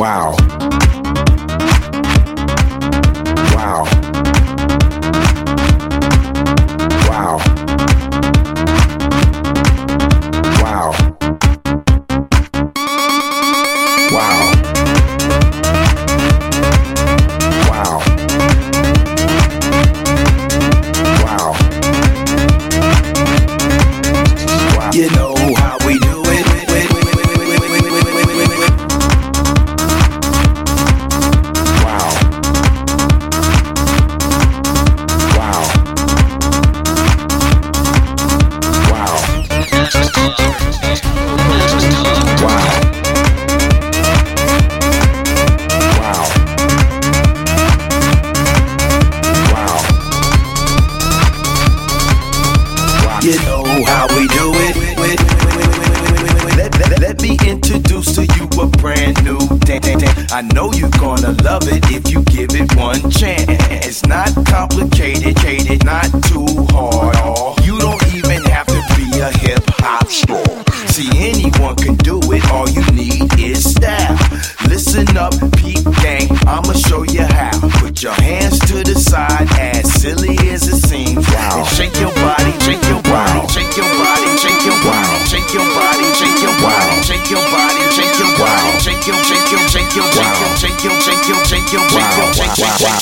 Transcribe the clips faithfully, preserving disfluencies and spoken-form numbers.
Wow. Wow. Wow. Wow. Wow. Wow. Wow. Wow. You know how we do it. Wow. Wow. Wow. Wow. Wow. Wow. You know how we do it. Let, let, let me introduce to you a brand new dance. I know you're gonna love it if you give it one chance. It's not complicated, cated, not too hard. You don't even have to be a hip hop star. See, anyone can do it. All you need is style. Listen up, peep gang, I'ma show you how. Put your hands to the side, as silly as it seems. Wow. And shake your body, shake your body, wow. Shake your body, shake your body, wow. Shake your body, shake your body, wow. Shake your body, shake your body, wow. Shake your, shake your, shake your, wow. Shake your, shake your, shake your, shake your, shake your, shake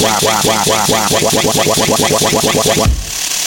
your, shake your.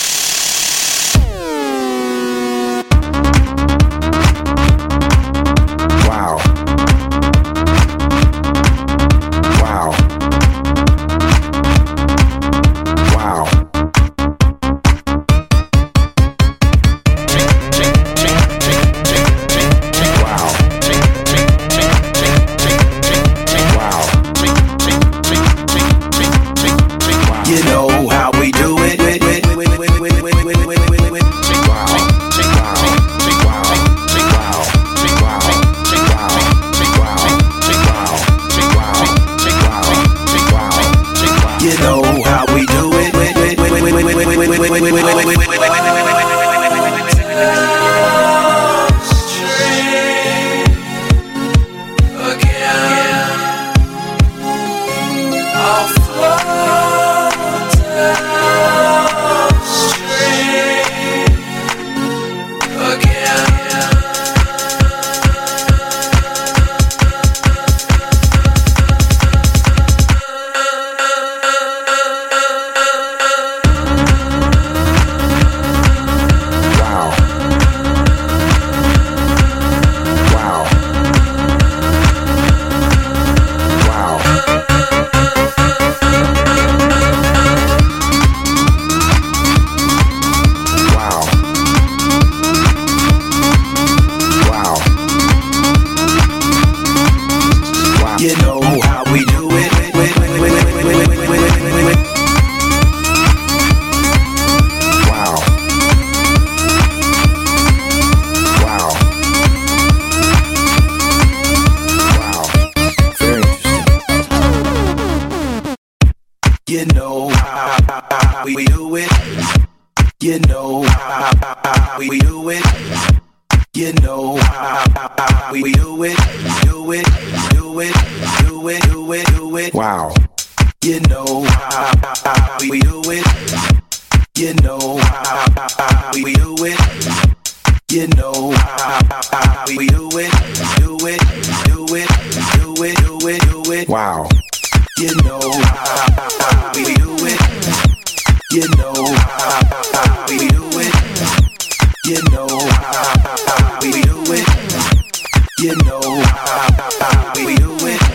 You know how we do it. You know how we do it. You know how we do it. Wow. Wow. Wow. Very interesting. You know how we do it. You know how we do it. You know how we do it. Do it. Do it, do it, do it, do it. Wow. You know how we do it. You know how we do it. You know how we do it. Do it, do it, do it, do it, do it. Wow. You know how we do it. You know how we do it. You know how we do it. You know how we do it.